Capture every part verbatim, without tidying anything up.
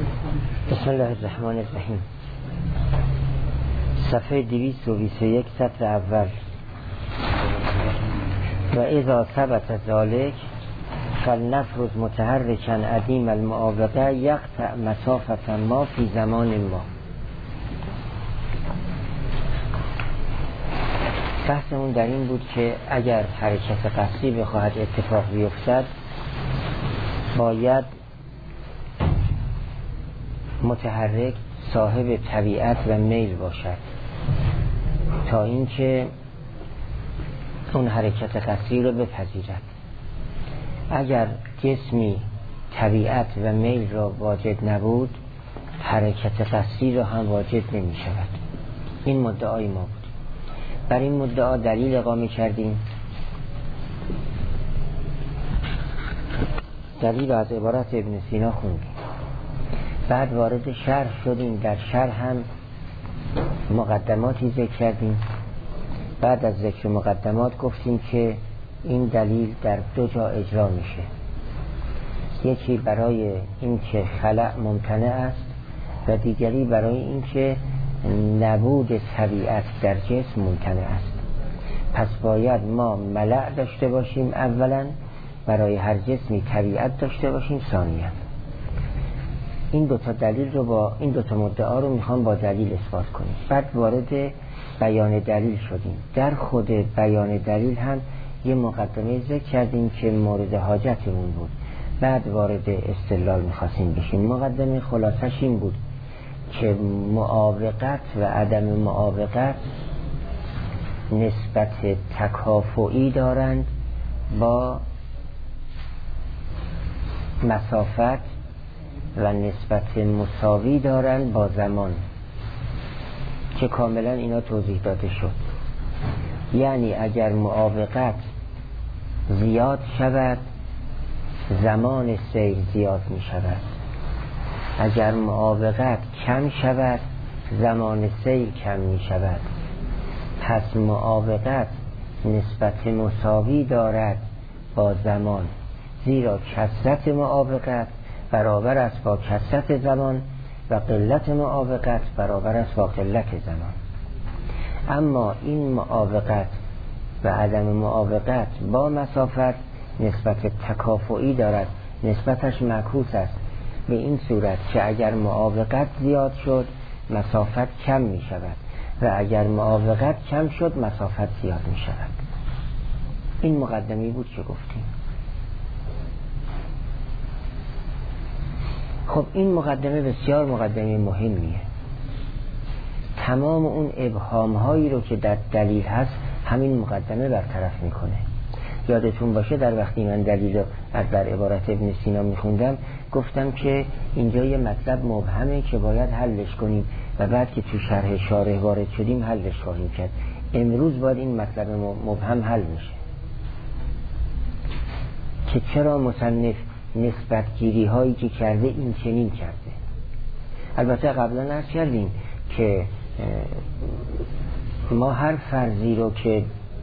بسم الله الرحمن الرحیم. صفحه دویست و بیست و یک سطر اول. و اذا ثبت ذلك فلنفرض متحرکا عدیم المعاوقه یقطع مسافة ما فی زمان ما. بحثمون در این بود که اگر حرکت قصدی بخواهد اتفاق بیفتد باید متحرک صاحب طبیعت و میل باشد تا اینکه اون حرکت قصدی رو بپذیرد. اگر جسمی طبیعت و میل را واجد نبود حرکت قصدی را هم واجد نمی شود. این مدعای ما بود. بر این مدعا دلیل اقامه کردیم. دلیل از عبارت ابن سینا خوندیم. بعد وارد شرح شدیم. در شرح هم مقدماتی ذکر کردیم. بعد از ذکر مقدمات گفتیم که این دلیل در دو جا اجرا میشه. یکی برای اینکه خلأ ممتنع است و دیگری برای اینکه نبود طبیعت در جسم ممتنع است. پس باید ما ملأ داشته باشیم اولا، برای هر جسمی طبیعت داشته باشیم ثانیا. این دوتا دلیل رو با این دوتا مدعا رو میخوام با دلیل اثبات کنیم. بعد وارد بیان دلیل شدیم. در خود بیان دلیل هم یه مقدمه ذکر کردیم که مورد حاجتمون بود. بعد وارد استدلال میخواستیم بشیم. مقدمه خلاصش این بود که معاوقت و عدم معاوقت نسبت تکافؤی دارند با مسافت و نسبت مساوی دارند با زمان که کاملا اینا توضیح داده شد. یعنی اگر معاوقت زیاد شود زمان سیر زیاد می شود، اگر معاوقت کم شود زمان سیر کم می شود. پس معاوقت نسبت مساوی دارد با زمان، زیرا کثرت معاوقت برابر است با کثرت زمان و قلت معاوقت برابر است با قلت زمان. اما این معاوقت و عدم معاوقت با مسافت نسبت تکافؤی دارد، نسبتش معکوس است به این صورت که اگر معاوقت زیاد شد مسافت کم می شود و اگر معاوقت کم شد مسافت زیاد می شود. این مقدمی بود که گفتیم. خب این مقدمه بسیار مقدمه مهمیه. تمام اون ابهام هایی رو که در دلیل هست همین مقدمه برطرف میکنه. یادتون باشه در وقتی من دلیل از در عبارت ابن سینا میخوندم گفتم که اینجا یه مطلب مبهمه که باید حلش کنیم و بعد که تو شرح شارح وارد شدیم حلش خواهیم کرد. امروز باید این مطلب مبهم حل میشه که چرا مصنف نسبت گیری هایی که کرده این چنین کرده. البته قبلا عرض کردیم که ما هر فرضی رو که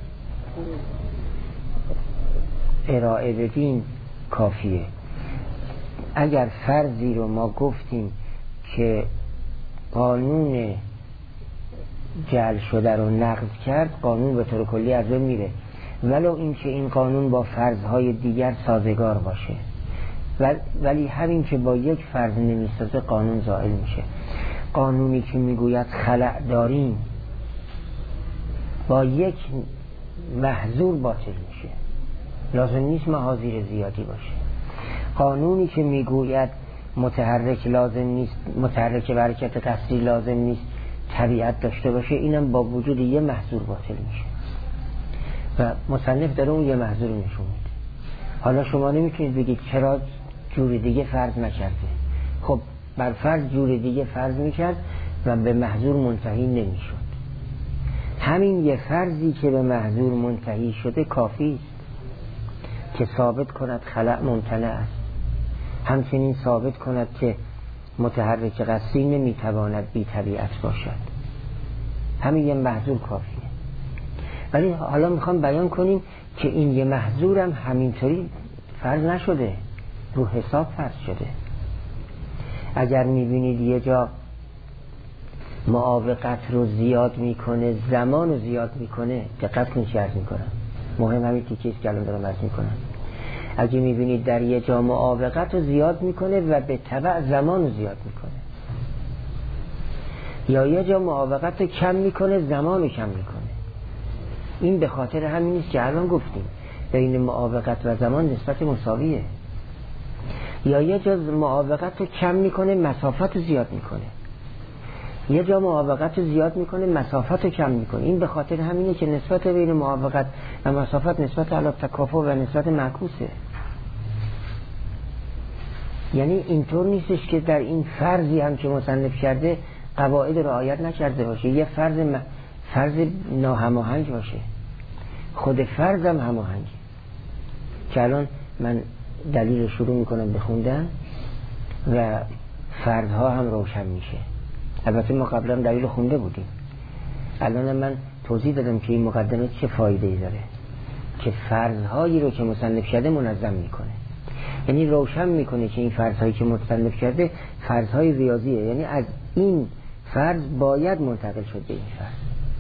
ارائه بدیم کافیه. اگر فرضی رو ما گفتیم که قانون جعل شده رو نقض کرد، قانون به طور کلی از بین میره، ولو اینکه این قانون با فرضهای دیگر سازگار باشه. ولی همین که با یک فرض نمیسازه قانون زائل میشه. قانونی که میگوید خلأ داریم با یک محظور باطل میشه، لازم نیست محاذیر زیادی باشه. قانونی که میگوید متحرک لازم نیست، متحرک به حرکت قصدی لازم نیست طبیعت داشته باشه، اینم با وجود یه محظور باطل میشه و مصنف داره اون یه محظور نشون میده. حالا شما نمیتونید بگید چرا جور دیگه فرض نکرده. خب بر فرض جور دیگه فرض میکرد و به محظور منتهی نمیشد. همین یه فرضی که به محظور منتهی شده کافی است که ثابت کند خلأ ممتنع است. همچنین ثابت کند که متحرک قصدی نمیتواند بی طبیعت باشد. همین یه محظور کافیه. ولی حالا میخوام بیان کنیم که این یه محظورم همینطوری فرض نشده، رو حساب فرض شده. اگر میبینید یه جا معاوقت رو زیاد میکنه، زمان رو زیاد میکنه، دقت کنید چی عرض میکنم، مهم همین تیکیست که الان دارم عرض میکنم. اگه میبینید در یه جا معاوقت رو زیاد میکنه و به تبع زمان رو زیاد میکنه، یا یه جا معاوقت رو کم میکنه، زمان رو کم میکنه، این به خاطر همین است که الان گفتیم بین معاوقت و زمان نسبت مساویه. یا یه جا معاوقت رو کم میکنه، مسافت رو زیاد میکنه، یه جا معاوقت رو زیاد میکنه، مسافت رو کم میکنه. این به خاطر همینه که نسبت بین معاوقت و مسافت نسبت علی تکافؤ و نسبت معکوسه. یعنی اینطور نیستش که در این فرضی هم که مصنف کرده قواعد رعایت نکرده باشه، یه فرض م... فرض ناهماهنگ باشه، خود فرض هم هماهنگه. که الان من دلیل شروع میکنم بخوندن و فرضها هم روشن میشه. البته ما قبلا دلیل خونده بودیم، الان من توضیح دادم که این مقدمه چه فایده ای داره، که فرضهایی رو که مصنف کرده منظم میکنه، یعنی روشن میکنه که این فرضهایی که مصنف کرده فرضهای ریاضیه، یعنی از این فرض باید منتقل شد به این فرض.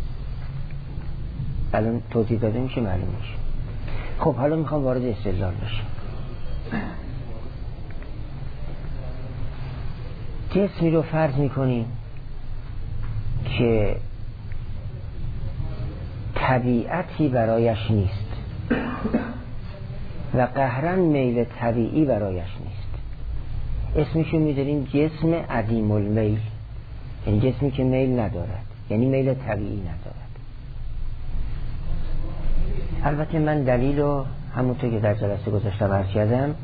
الان توضیح داده میشه، معلوم میشه. خب حالا میخوام وارد استدلال بشم. جسمی رو فرض میکنیم که طبیعتی برایش نیست و قهرن میل طبیعی برایش نیست، اسمشو میذاریم جسم عدیم المیل، یعنی جسمی که میل ندارد، یعنی میل طبیعی ندارد. البته من دلیلو همونطور که در جلسه گذاشتم عرض کردم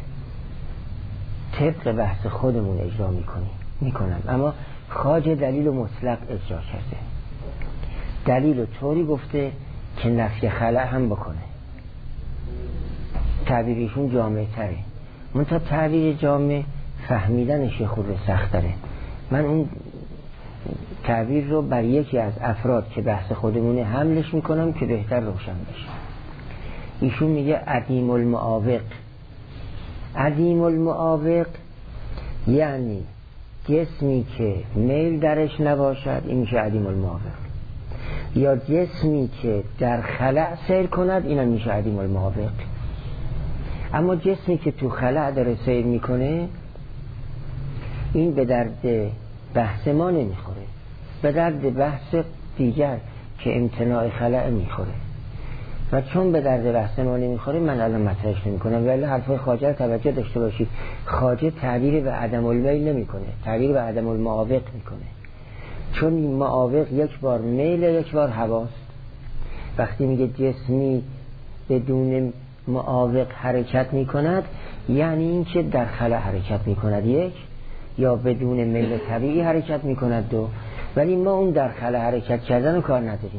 طبق بحث خودمون اجرا میکنیم میکنم اما خواجه دلیل مطلق اجرا کرده، دلیل طوری گفته که نفی خلأ هم بکنه. تعبیرشون جامع تره، منتها تعبیر جامع فهمیدنش خود سخت تره. من اون تعبیر رو بر یکی از افراد که بحث خودمونه حملش میکنم که بهتر روشن بشه. ایشون میگه عدیم المعاوق. عدیم المعاوق یعنی جسمی که میل درش نباشد، این میشه عدیم المعاوق. یا جسمی که در خلأ سیر کند، این هم میشه عدیم المعاوق. اما جسمی که تو خلأ داره سیر میکنه، این به درد بحث ما نمیخوره، به درد بحث دیگر که امتناع خلأ میخوره. و چون به درد بحث ما نمیخوره من الان مطرحش نمیکنم، ولی حرفای خواجه رو توجه داشته باشید. خواجه تعبیر به عدم المیل نمیکنه، تعبیر به عدم المعاوق میکنه، چون معاوق یک بار میل یک بار هواست. وقتی میگه جسمی بدون معاوق حرکت میکند، یعنی این که در خلأ حرکت میکند یک، یا بدون میل طبیعی حرکت میکند دو. ولی ما اون در خلأ حرکت کردن رو کار نداریم.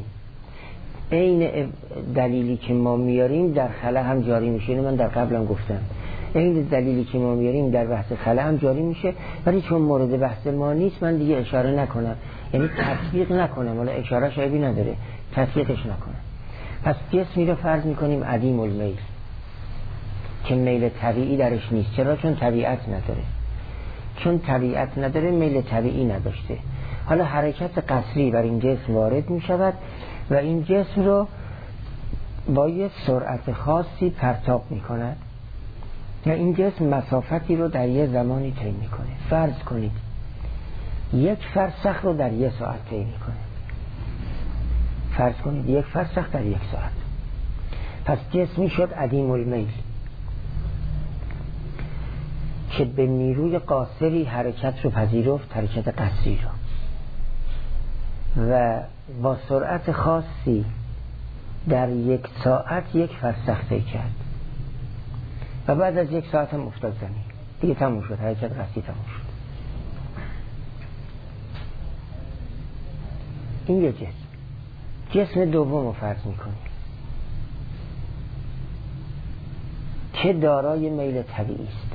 این دلیلی که ما میاریم در خلأ هم جاری میشه، اینو من در قبلم گفتم. این دلیلی که ما میاریم در بحث خلأ هم جاری میشه، ولی چون مورد بحث ما نیست من دیگه اشاره نکنم، یعنی تطبیق نکنم. حالا اشاره شایبی نداره، تطبیقش نکنم. پس جسمی رو فرض میکنیم عدیم المیل که میل طبیعی درش نیست. چرا؟ چون طبیعت نداره. چون طبیعت نداره میل طبیعی نداشته. حالا حرکت قصری بر این جسم وارد میشود و این جسم رو با یه سرعت خاصی پرتاب میکند یا این جسم مسافتی رو در یه زمانی طی میکنه. فرض کنید یک فرسخ رو در یک ساعت طی میکنه. فرض کنید یک فرسخ در یک ساعت. پس جسمی شد عدیم المیل که به نیروی قاصری حرکت رو پذیرفت، حرکت قصری رو، و با سرعت خاصی در یک ساعت یک فرسخ طی کرد و بعد از یک ساعت هم افتاد زمین، دیگه تموم شد، حرکت قصری تموم شد. این یک جسم. جسم دوم رو فرض میکنیم که دارای میل طبیعی است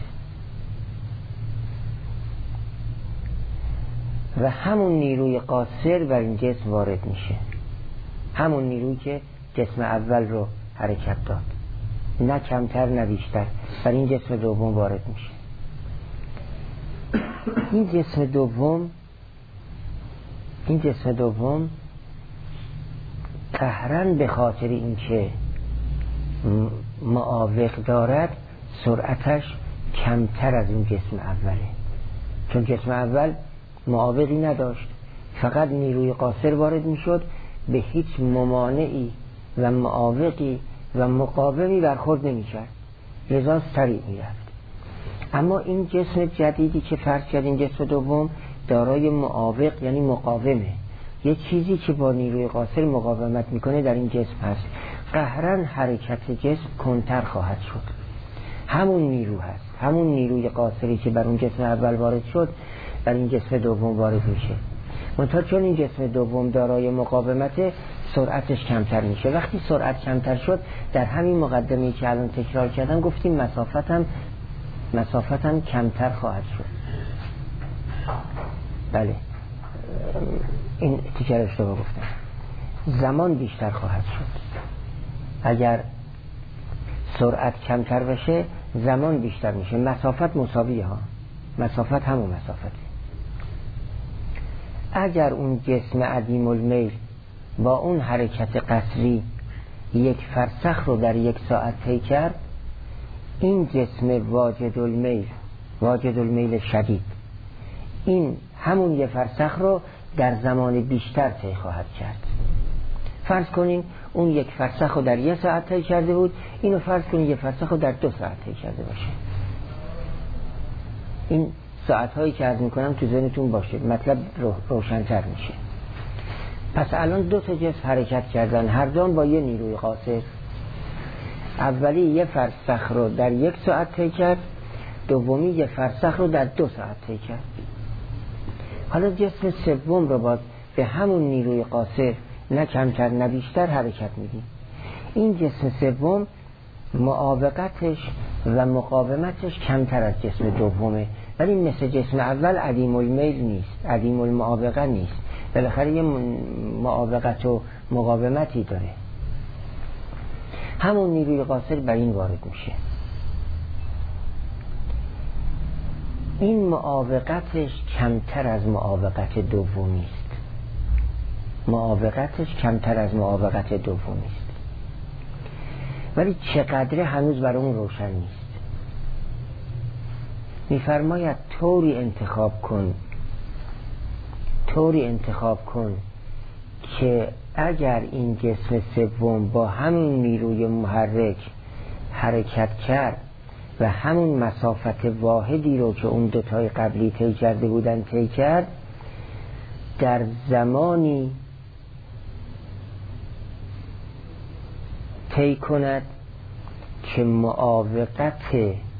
و همون نیروی قاصر بر این جسم وارد میشه، همون نیروی که جسم اول رو حرکت داد، نه کمتر نه بیشتر، بر این جسم دوم وارد میشه. این جسم دوم این جسم دوم قهرن به خاطر اینکه معاوق دارد سرعتش کمتر از اون جسم اوله، چون جسم اول معاوقی نداشت، فقط نیروی قاصر وارد میشد، به هیچ ممانعی و معاوقی و مقاومی برخورد نمی‌کرد، لذا سریع می‌رفت. اما این جسم جدیدی که فرض کرد این جسم دوم دارای معاوق یعنی مقاومه، یه چیزی که با نیروی قاصر مقاومت میکنه در این جسم هست، قهرن حرکت جسم کنتر خواهد شد. همون نیرو هست، همون نیروی قاصری که بر اون جسم اول وارد شد بر این جسم دوم وارد میشه، منتها چون این جسم دوم دارای مقاومت سرعتش کمتر میشه. وقتی سرعت کمتر شد در همین مقدمه‌ای که الان تکرار کردم گفتیم مسافت هم مسافت هم کمتر خواهد شد. بله این تیکر اشتباه گفتم، زمان بیشتر خواهد شد. اگر سرعت کمتر بشه زمان بیشتر میشه، مسافت مساویه ها، مسافت همون مسافته. اگر اون جسم عدیم المیل با اون حرکت قصری یک فرسخ رو در یک ساعت طی کرد، این جسم واجد المیل واجد المیل شدید این همون یک فرسخ رو در زمان بیشتر طی خواهد کرد. فرض کنین اون یک فرسخ رو در یک ساعت طی کرده بود، اینو فرض کنین یک فرسخ رو در دو ساعت طی کرده باشه. این ساعت هایی که عرض میکنم تو ذهنتون باشه، مطلب رو روشن‌تر میشه. پس الان دو تا جسم حرکت کردن، هر دو با یه نیروی قاصر. اولی یه فرسخ رو در یک ساعت طی کرد، دومی یه فرسخ رو در دو ساعت طی کرد. حالا جسم سوم رو باز به همون نیروی قاصر نه کمتر نه بیشتر حرکت میدیم. این جسم سوم معاوقتش و مقاومتش کمتر از جسم دومه، ولی مثل جسم اول عدیم المیل نیست، عدیم المعاوقه نیست، بالاخره یه معاوقت و مقاومتی داره. همون نیروی قاصر بر این وارد میشه. این معاوقتش کمتر از معاوقت دومی است، معاوقتش کمتر از معاوقت دومی است، ولی چقدر هنوز برای اون روشن نیست. میفرماید طوری انتخاب کن طوری انتخاب کن که اگر این جسم سوم با همون نیروی محرک حرکت کرد و همون مسافت واحدی رو که اون دوتای قبلی طی کرده بودن طی کرد، در زمانی طی کند که معاوقت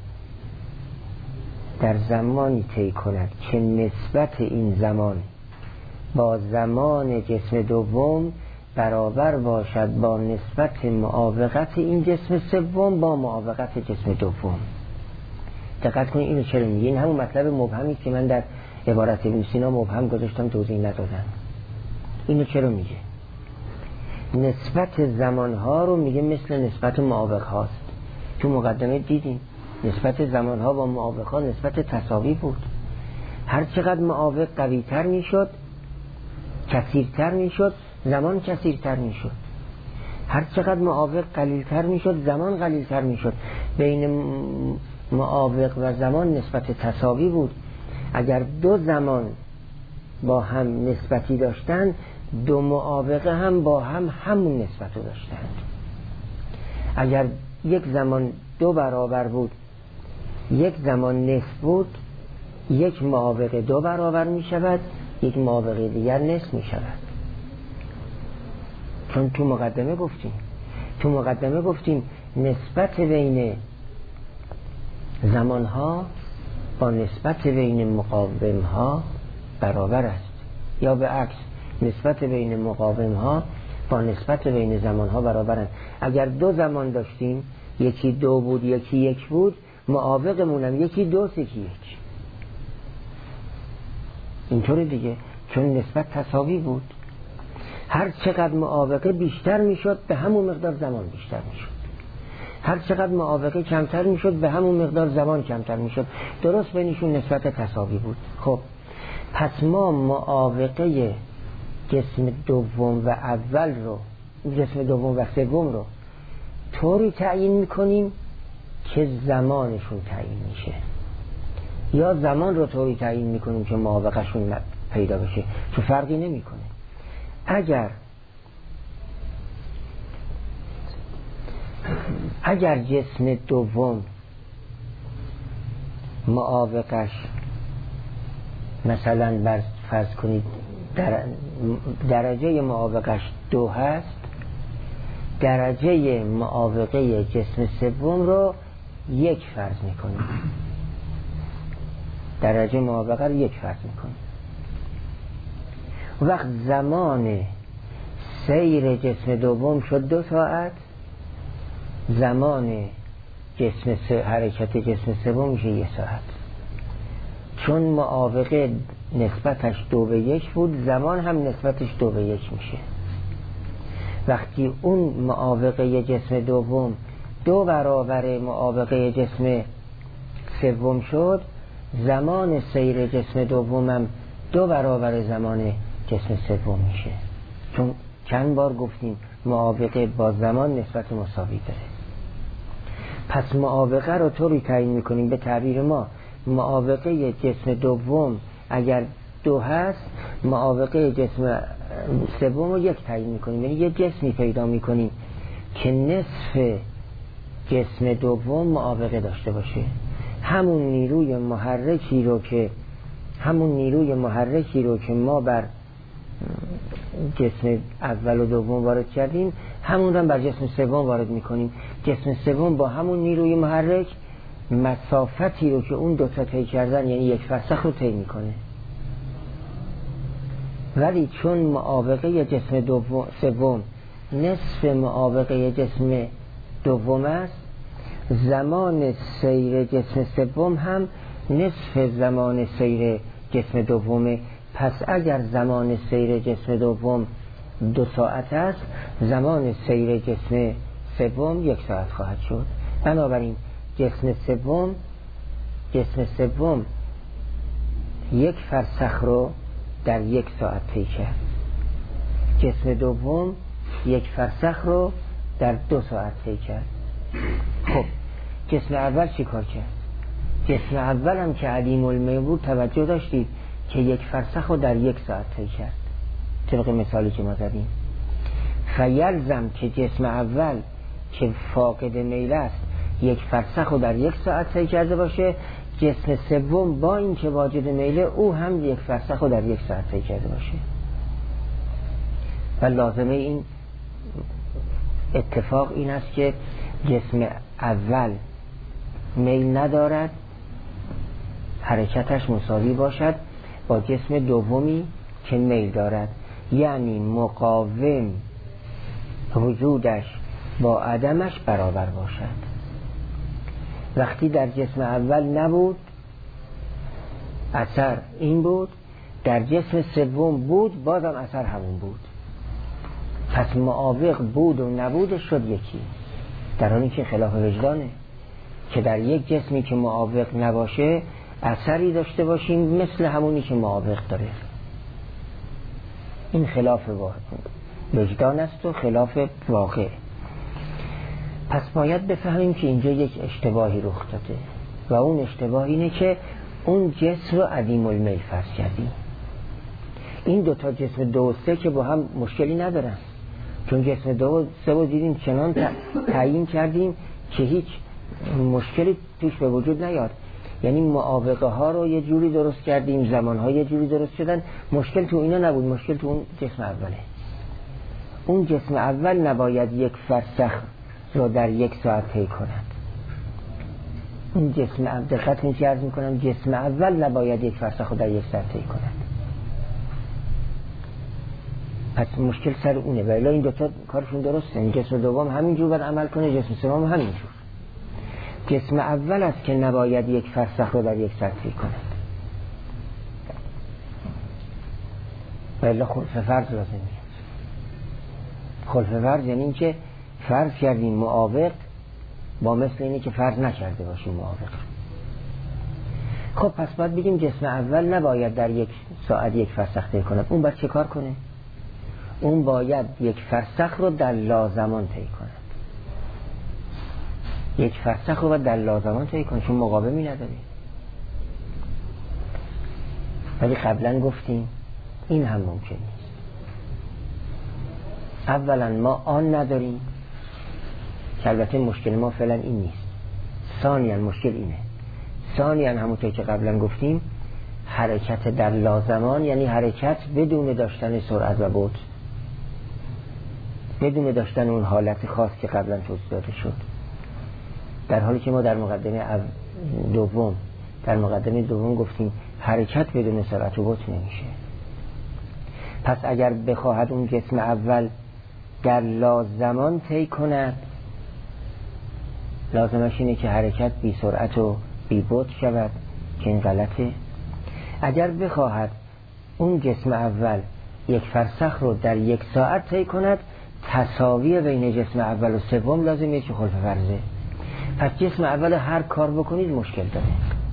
در زمانی طی کند که نسبت این زمان با زمان جسم دوم برابر باشد با نسبت معاوقت این جسم سوم با معاوقت جسم دوم. دقت کنید اینو چرا میگه؟ این همون مطلب مبهمی که من در عبارت ابن سینا مبهم گذاشتم توضیح ندادم. اینو چرا میگه؟ نسبت زمانها رو میگه مثل نسبت معاوق هاست. تو مقدمه دیدیم نسبت زمانها با معاوق ها نسبت تساوی بود. هر چقدر معاوق قوی تر میشد کثیرتر میشد، زمان کثیرتر میشد. هر چقدر معاوق قلیلتر میشد، زمان قلیلتر میشد. بین معاوق و زمان نسبت تساوی بود. اگر دو زمان با هم نسبتی داشتن، دو معاوقه هم با هم همون نسبت رو داشتند. اگر یک زمان دو برابر بود، یک زمان نصف بود، یک معاوقه دو برابر می شود، یک معاوقه دیگر نصف می شود. چون تو مقدمه گفتیم تو مقدمه گفتیم نسبت بین زمانها با نسبت بین مقاومها برابر است، یا به عکس نسبت بین مقاومها با نسبت بین زمانها برابرند. اگر دو زمان داشتیم، یکی دو بود یکی یک بود، معاوقمونم یکی دو یکی یک، اینطور دیگه، چون نسبت تساوی بود. هر چقدر معاوقه بیشتر میشد به همون مقدار زمان بیشتر میشد. هر چقدر معاوقه کمتر میشد به همون مقدار زمان کمتر میشد. درست بینشون نسبت تساوی بود. خب پس ما معاوقه جسم دوم و اول رو، جسم دوم و سوم رو طوری تعیین میکنیم که زمانشون تعیین میشه، یا زمان رو طوری تعیین میکنیم که معاوقهشون پیدا بشه، چون فرقی نمیکنه. اگر اگر جسم دوم معاوقش مثلا بر فرض کنید در درجه معاوقش دو هست، درجه معاوقه جسم سوم رو یک فرض میکنیم، درجه معاوقه رو یک فرض میکنیم. وقت زمان سیر جسم دوم شد دو ساعت، زمان جسم س... حرکت جسم سوم میشه یک ساعت. چون معاوقه نسبتش دو به یک بود، زمان هم نسبتش دو به یک میشه. وقتی اون معاوقه جسم دوم دو برابر معاوقه جسم سوم شد، زمان سیر جسم دوم هم دو برابر زمان جسم سوم میشه. چون چند بار گفتیم معاوقه با زمان نسبت مساوی داره. پس معاوقه رو طوری تعیین میکنیم، به تعبیر ما معاوقه جسم دوم اگر دو هست، معاوقه جسم سوم رو یک تعیین میکنیم، یعنی یه جسمی پیدا میکنیم که نصف جسم دوم معاوقه داشته باشه. همون نیروی محرکی رو که همون نیروی محرکی رو که ما بر جسم اول و دوم وارد کردیم، همون رو بر جسم سوم وارد میکنیم. جسم سوم با همون نیروی محرک مسافتی رو که اون دوتا طی کردن، یعنی یک فرسخ رو طی میکنه. ولی چون معاوقه جسم دوم سوم نصف معاوقه جسم دوم است، زمان سیر جسم سوم هم نصف زمان سیر جسم دومه. پس اگر زمان سیر جسم دوم دو ساعت است، زمان سیر جسم سوم یک ساعت خواهد شد. بنابراین جسم سوم جسم سوم یک فرسخ رو در یک ساعت طی کرد، جسم دوم یک فرسخ رو در دو ساعت طی کرد. خب جسم اول چی کار کرد؟ جسم اول هم که عدیم المی بود، توجه داشتید که یک فرسخ رو در یک ساعت طی کرد، طبق مثالی که ما زدیم. فیلزم که جسم اول که فاقد میل است یک فرسخ رو در یک ساعت طی کرده باشه، جسم سوم با این که واجد میله او هم یک فرسخ رو در یک ساعت طی کرده باشه. و لازمه این اتفاق این است که جسم اول میل ندارد، حرکتش مساوی باشد با جسم دومی که میل دارد، یعنی مقاوم وجودش با عدمش برابر باشد. وقتی در جسم اول نبود، اثر این بود، در جسم سوم بود، بازم اثر همون بود. پس معاوق بود و نبودش شد یکی، در حالی که خلاف وجدانه که در یک جسمی که معاوق نباشه اثری داشته باشیم مثل همونی که معاوق داره. این خلاف وجدان است و خلاف واقع. پس باید بفهمیم که اینجا یک اشتباهی رخ داده و اون اشتباه اینه که اون جسم رو عدیم المیل فرض کردیم. این دوتا جسم دو و سه که با هم مشکلی ندارن، چون جسم دو و سه رو دیدیم چنان تعیین کردیم که هیچ مشکلی توش به وجود نیاد. یعنی معاوقه ها رو یه جوری درست کردیم، زمان ها یه جوری درست شدن، مشکل تو اینا نبود، مشکل تو اون جسم اوله. اون جسم اول نباید یک فرسخ رو در یک ساعت طی کند. اون جسم اول، دقت این که عرض میکنم، جسم اول نباید یک فرسخ رو در یک ساعت طی کند. پس مشکل سر اونه. ولی این دوتا کارشون درسته. این جسم دوم همینجور باید عمل کنه، جسم سوم همینجور. جسم اول است که نباید یک فرسخ رو در یک ساعت طی کند. ولی خلف فرض لازم میاد. خلف فرض یعنی این که فرض کردیم معاوق با مثل اینی که فرض نکرده باشیم موافق. خب پس باید بگیم جسم اول نباید در یک ساعت یک فرسخ طی کند. اون باید چه کار کنه؟ اون باید یک فرسخ رو در لازمان طی کند. یک فرسخ رو باید در لازمان طی کند، چون مقاومی نداره. ولی قبلا گفتیم این هم ممکن نیست. اولا ما آن نداریم که البته مشکل ما فعلا این نیست. ثانیاً مشکل اینه. ثانیاً همونطور که قبلا گفتیم حرکت در لازمان یعنی حرکت بدون داشتن سرعت و بعد، بدون داشتن اون حالت خاص که قبلا توضیح داده شد. در حالی که ما در مقدمه دوم در مقدمه دوم گفتیم حرکت بدون سرعت و بعد نمیشه. پس اگر بخواهد اون جسم اول در لازمان طی کند، لازمش اینه که حرکت بی سرعت و بی بعد شود که این غلطه. اگر بخواهد اون جسم اول یک فرسخ رو در یک ساعت طی کند، تساوی بین جسم اول و سوم لازمه که خلف فرضه. پس جسم اول هر کار بکنید مشکل داره.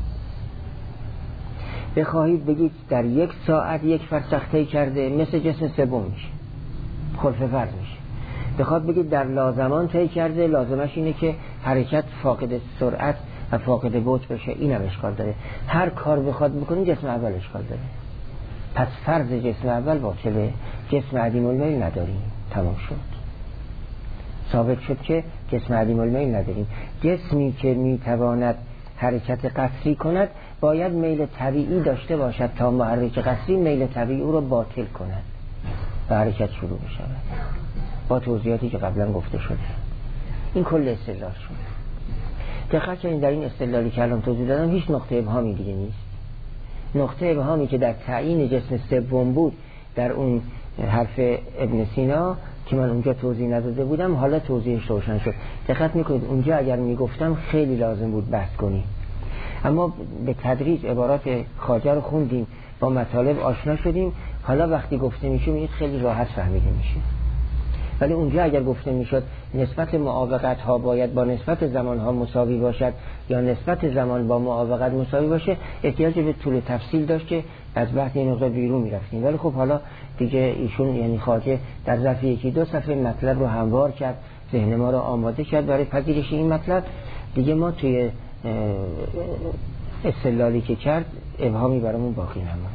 بخواهید بگید در یک ساعت یک فرسخ طی کرده، مثل جسم سوم میشه، خلف فرض میشه. بخواد بگید در لازمان طی کرده، لازمش اینه که حرکت فاقد سرعت و فاقد بعد بشه، اینم اشکال داره. هر کار بخواد بکنید جسم اول اشکال داره. پس فرض جسم اول باطله، جسم عدیم المیل نداریم، تمام شد. ثابت شد که جسم عدیم المیل نداریم. جسمی که میتواند حرکت قصری کند باید میل طبیعی داشته باشد تا محرک قصری میل طبیعی او را باطل کند و حرکت شروع بشود، با توضیحاتی که قبلا گفته شده. این کل استدلال شد. دقت کنید در این استدلالی که الان توضیح دادم هیچ نقطه ابهامی دیگه نیست. نقطه ابهامی که در تعیین جسم سوم بود در اون حرف ابن سینا که من اونجا توضیح نداده بودم، حالا توضیحش روشن شد. دقت میکنید اونجا اگر میگفتم خیلی لازم بود بحث کنیم، اما به تدریج عبارات خواجه رو خوندیم، با مطالب آشنا شدیم. حالا وقتی گفته میشه این خیلی راحت فهمیده میشه. ولی اونجا اگر گفته میشد نسبت معاوقت ها باید با نسبت زمان ها مساوی باشد یا نسبت زمان با معاوقت مساوی باشه، احتیاج به طول تفصیل داشت که از بحث این نقطه بیرون میرفتیم. ولی خب حالا دیگه ایشون یعنی خواجه در ظرف یکی دو صفحه مطلب رو هموار کرد، ذهن ما رو آماده کرد برای پذیرش این مطلب. دیگه ما توی استدلالی که کرد ابهامی برامون باقی نماند.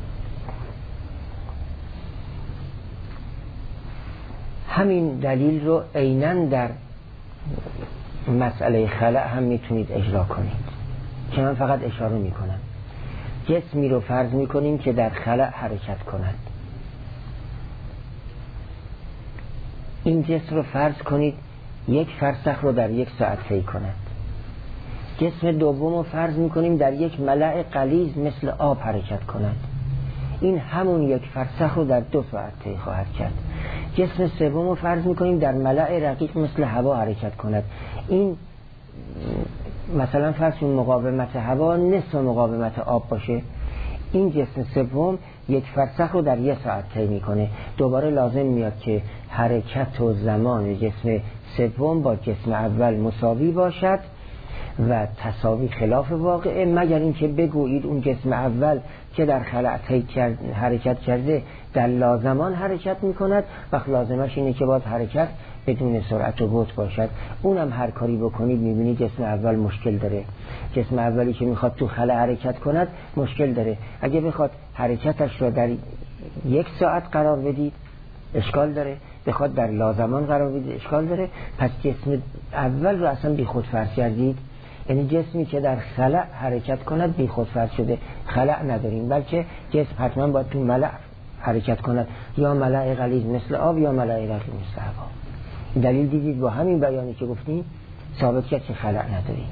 همین دلیل رو عیناً در مسئله خلأ هم میتونید اجرا کنید که من فقط اشاره میکنم. جسمی رو فرض میکنیم که در خلأ حرکت کند. این جسم رو فرض کنید یک فرسخ رو در یک ساعت طی کند. جسم دوم رو فرض میکنیم در یک ملأ غلیظ مثل آب حرکت کند. این همون یک فرسخ رو در دو ساعت طی خواهد کرد. جسم سوم رو فرض میکنیم در ملأ رقیق مثل هوا حرکت کند. این مثلا فرض کنیم مقاومت هوا نصف مقاومت آب باشه. این جسم سوم یک فرسخ رو در یک ساعت طی میکنه. دوباره لازم میاد که حرکت و زمان جسم سوم با جسم اول مساوی باشد و تساوی خلاف واقعه، مگر اینکه بگویید اون جسم اول که در خلأ حرکت کرده در لازمان حرکت میکند، وقت لازمش اینه که باید حرکت بدون سرعت و بعد باشد. اونم هر کاری بکنید میبینید جسم اول مشکل داره. جسم اولی که میخواد تو خلأ حرکت کند مشکل داره. اگه بخواد حرکتش رو در یک ساعت قرار بدید اشکال داره، بخواد در لازمان قرار بدید اشکال داره. پس جسم اول رو اصلا بی خود فرض کردید، یعنی جسمی که در خلأ حرکت کند بی خود فرض شده. خلأ نداریم، بلکه جسم حتما باید تو ملأ حرکت کند، یا ملأ غلیظ مثل آب یا ملأ رقیق مثل هوا. دلیل دیدید با همین بیانی که گفتیم ثابت کرد که خلأ نداریم.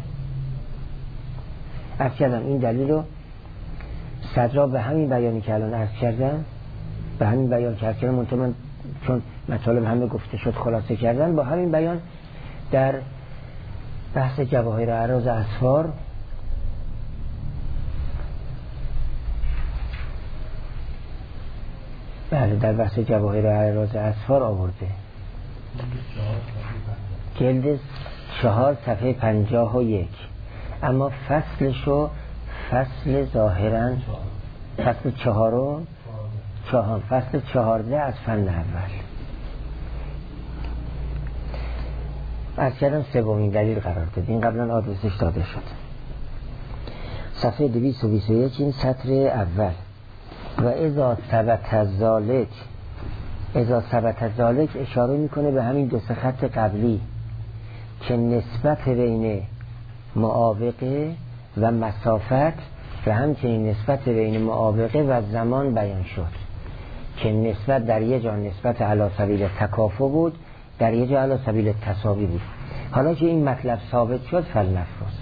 عرض کردم این دلیل رو صدرا به همین بیانی که الان عرض کردم، به همین بیان که عرض کردم، منطقه من چون مطالب همه گفته شد خلاصه کردن، با همین بیان در بحث جواهر اعراض اسفار بله در بحث جواهر اعراض اسفار آورده. جلد چهار صفحه پنجاه و یک. اما فصلشو فصل ظاهرا فصل چهارم چهار فصل چهارده از فن اول. از کردم سومین دلیل قرار داد، این قبلا آدرسش داده شد. صفحه دویست و بیست و یک این سطر اول. و اذا ثبت ذالک، اذا ثبت ذالک اشاره میکنه به همین دو سه خط قبلی که نسبت بین معاوقه و مسافت و همچنین نسبت بین معاوقه و زمان بیان شد که نسبت در یه جا نسبت علی سبیل تکافؤ بود، در یه جا علی سبیل تساوی بود. حالا که این مطلب ثابت شد، فلنفرض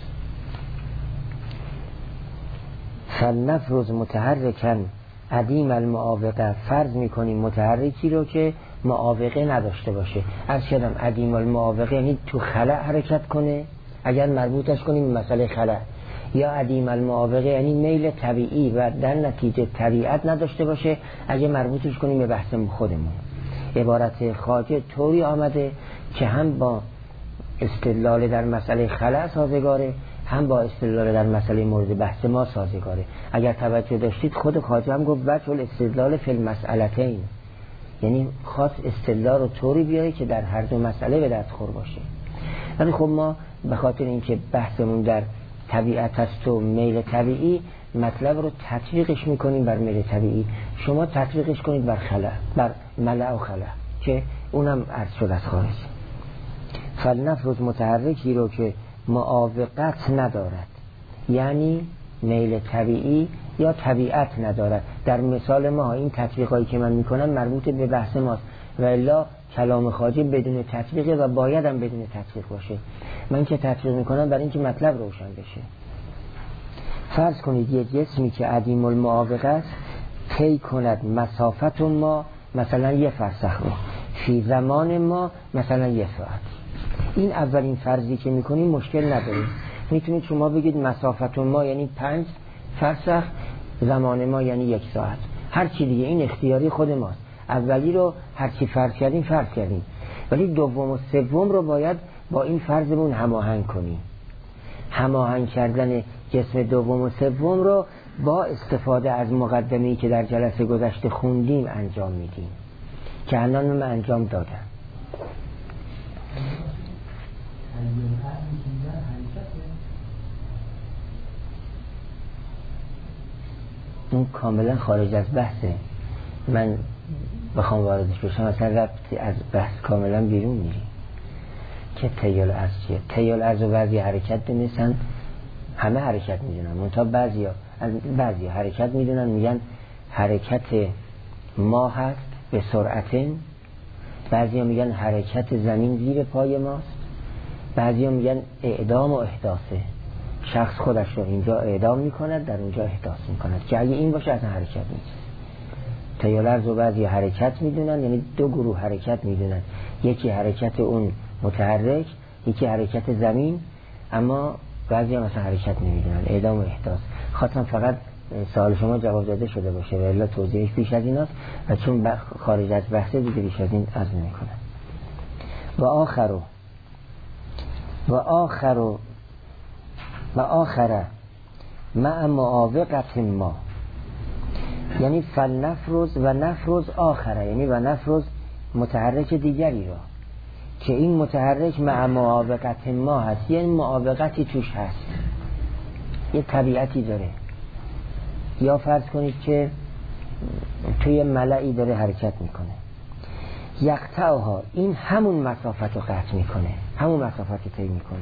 فلنفرض متحرکن عدیم المعاوقه، فرض میکنیم متحرکی رو که معاوقه نداشته باشه. از شدم عدیم المعاوقه یعنی تو خلأ حرکت کنه اگر مربوطش کنیم به مسئله خلأ، یا عدیم المعاوقه یعنی میل طبیعی و در نتیجه طبیعت نداشته باشه اگه مربوطش کنیم به بحث خودمون. عبارت خواجه طوری آمده که هم با استدلال در مسئله خلأ سازگاره، هم با استدلال در مسئله مورد بحث ما سازگاره. اگر توجه داشتید خود خواجه هم گفت وجه الاستدلال فی المسئلتین، یعنی خاص استدلال رو طوری بیاره که در هر دو مسئله به دست خور باشه. ولی خب ما به خاطر اینکه بحثمون در طبیعت است و میل طبیعی، مطلب رو تطبیقش میکنیم بر میل طبیعی، شما تطبیقش کنید بر خلأ، بر ملأ و خلأ که اونم عرض شد از خارج. فلنفرض متحرکی رو که معاوقت ندارد، یعنی میل طبیعی یا طبیعت ندارد. در مثال ما این تطبیقایی که من میکنم مربوط به بحث ماست و الا کلام خواجه بدون تطبیق و باید هم بدون تطبیق باشه. من که تطبیق میکنم برای اینکه مطلب روشن بشه. فرض کنید یک جسمی که عدیم المعاوقه است طی کند مسافت ما مثلا یه فرسخ رو فی زمان ما مثلا یه ساعت. این اولین فرضی که میکنیم مشکل نداریم. میتونید شما بگید مسافت ما یعنی پنج فرسخ، زمان ما یعنی یک ساعت، هر چی دیگه این اختیاری خود ماست. اولی رو هر چی فرض کردیم فرض کردیم، ولی دوم و سوم رو باید با این فرضمون هماهنگ کنیم. هماهنگ کردن جسم دوم و سوم رو با استفاده از مقدمه‌ای که در جلسه گذشته خوندیم انجام میدیم که الان من انجام دادم. اون کاملا خارج از بحثه، من بخوام واردش بشم مثلا ربطی از بحث کاملا بیرون میریم که تیال از چیه. تیال از و بعضی حرکت دونستن، همه حرکت میدونن، منتها بعضی ها بعضی ها حرکت میدونن میگن حرکت ما هست به سرعتن، بعضی ها میگن حرکت زمین زیر پای ماست، بعضی ها میگن اعدام و احداثه، شخص خودش رو اینجا اعدام میکند در اونجا احداث میکند که اگه این باشه اصلا حرکت نیست. تیالرز و بعضی حرکت میدونن، یعنی دو گروه حرکت میدونن، یکی حرکت اون متحرک، یکی حرکت زمین، اما بعضی هم مثلا حرکت نمیدونن، اعدام و احداث. خواستم فقط سوال شما جواب داده شده باشه و الا توضیحش بیش از این است و چون خارج از بحثه دیگه بیش از این عرض نمیکنم. و آخرو و آخرو و آخره مع معاوقت ما، یعنی فلنفرض و نفرض آخره، یعنی و نفرض متحرک دیگری را که این متحرک مع معاوقت ما هست، یعنی معاوقتی توش هست، یه طبیعتی داره. یا فرض کنید که توی ملعی داره حرکت میکنه، یقطعها، این همون مسافت رو قطع میکنه، همون مسافت رو طی میکنه.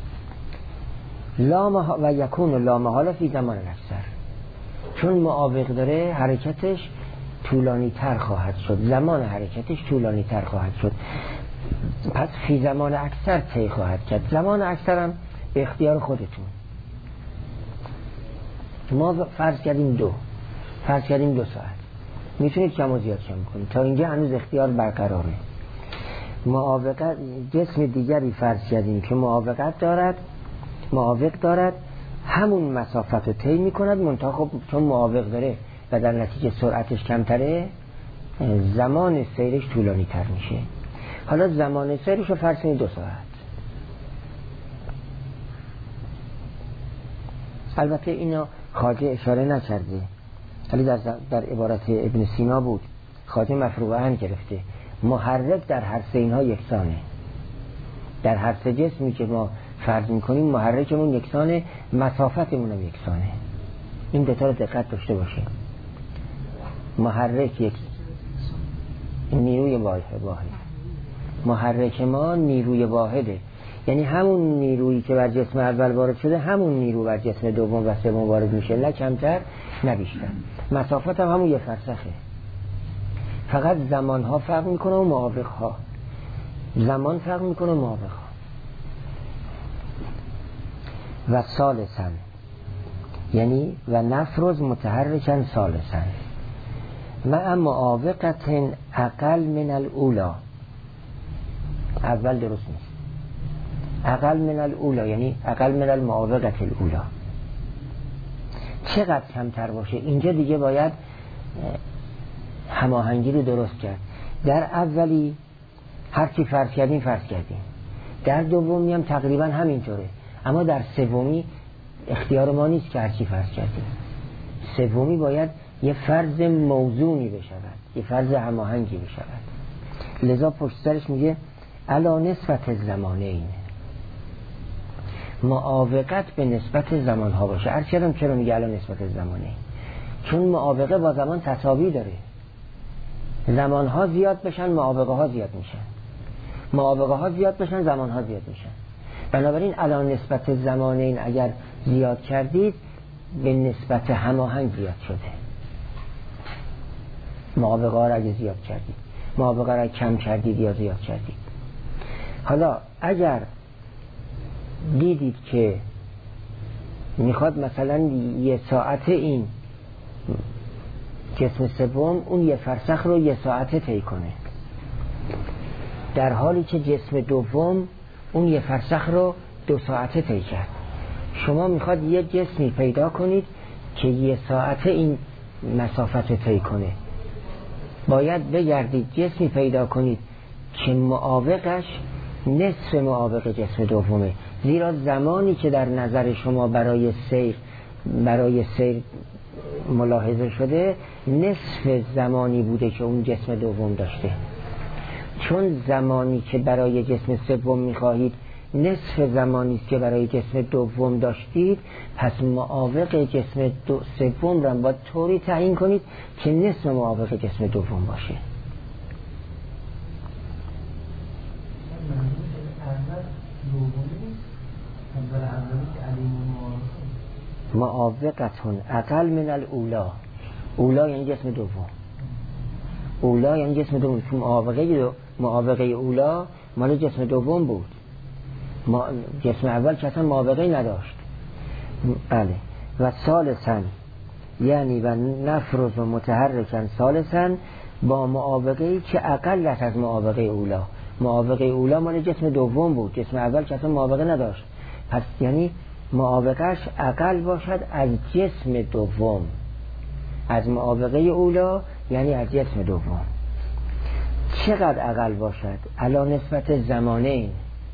لا مح... و یکون لا محاله فی زمان اکثر، چون معاوق داره حرکتش طولانی تر خواهد شد، زمان حرکتش طولانی تر خواهد شد، پس فی زمان اکثر طی خواهد کرد. زمان اکثر هم به اختیار خودتون. ما فرض کردیم دو فرض کردیم دو ساعت، میتونید کم و زیاد کم کنید، تا اینجا هنوز اختیار برقراره. معاوقت جسم دیگری فرض کردیم که معاوقت دارد معاوق دارد همون مسافت رو طی میکند، منتها خب چون معاوق داره و در نتیجه سرعتش کمتره، زمان سیرش طولانی تر میشه. حالا زمان سیرش رو فرض کنید دو ساعت. البته اینا خواجه اشاره نکرده، ولی در, در عبارت ابن سینا بود، خواجه مفروضه هم گرفته. محرک در هر سه اینها یکسانه، در هر سه جسمی که ما فرض میکنیم محرکمون یکسانه، مسافتمون هم یکسانه. این دوتا رو دقت داشته باشیم. محرک یک نیروی واحد، محرک ما نیروی واحده، یعنی همون نیرویی که بر جسم اول وارد شده همون نیرو بر جسم دوم و سوم وارد میشه، نه کمتر نه بیشتر. مسافت هم همون یه فرسخه، فقط زمان ها فرق میکنه و موافق ها، زمان فرق میکنه و موافق ها. و ثالثاً یعنی و نفرض متحرکاً ثالثاً مع معاوقت اقل من الاولا. اول درست نیست، اقل من الاولا یعنی اقل من المعاوقت الاولا. چقدر کمتر باشه؟ اینجا دیگه باید هماهنگی رو درست کرد. در اولی هر چی فرض کردیم فرض کردیم، در دومی هم تقریبا همینطوره، اما در سومی اختیار ما نیست که هر چی فرض کردیم. سومی باید یه فرض موزونی بشود، یه فرض هماهنگی بشود. لذا پشت سرش میگه علا نسبت زمانین، معاوقت به نسبت زمان ها باشه. هر چرا چرا میگه علا نسبت زمانین؟ چون معاوقه با زمان تساوی داره، زمان ها زیاد بشن معاوقه ها زیاد میشن، معاوقه ها زیاد بشن زمان ها زیاد میشن. بنابراین علا نسبت زمانین اگر زیاد کردید به نسبت هماهنگ زیاد شده. معاوقه ها را اگه زیاد کردید، معاوقه را کم کردید یا زیاد کردید. حالا اگر دیدید که میخواد مثلا یه ساعت این جسم سوم اون یه فرسخ رو یه ساعته طی کنه، در حالی که جسم دوم اون یه فرسخ رو دو ساعته طی کرد، شما میخواد یه جسمی پیدا کنید که یه ساعته این مسافت رو طی کنه، باید بگردید جسمی پیدا کنید که معاوقش نصف معاوق جسم دومه، زیرا زمانی که در نظر شما برای سیر برای سیر ملاحظه شده نصف زمانی بوده که اون جسم دوم داشته. چون زمانی که برای جسم سوم میخواهید نصف زمانی که برای جسم دوم داشتید، پس معاوق جسم دو سوم را باید طوری تعیین کنید که نصف معاوق جسم دوم باشه. معاوقتون اقل من الاولا، اولا یعنی جسم دوم، اولا یعنی جسم دوم، چون معاوقه معاوقه اولا مال جسم دوم بود، ما جسم اول که اصلا معاوقه نداشت. بله. و ثالثاً یعنی و نفرض و متحرکاً ثالثاً با معاوقه‌ای که اقلت از معاوقه اولا، معاوقه اولا مال جسم دوم بود، جسم اول که اصلا معاوقه نداشت، پس یعنی معاوقهش اقل باشد از جسم دوم، از معاوقه اولا یعنی از جسم دوم. چقدر اقل باشد؟ علا نسبت زمانین،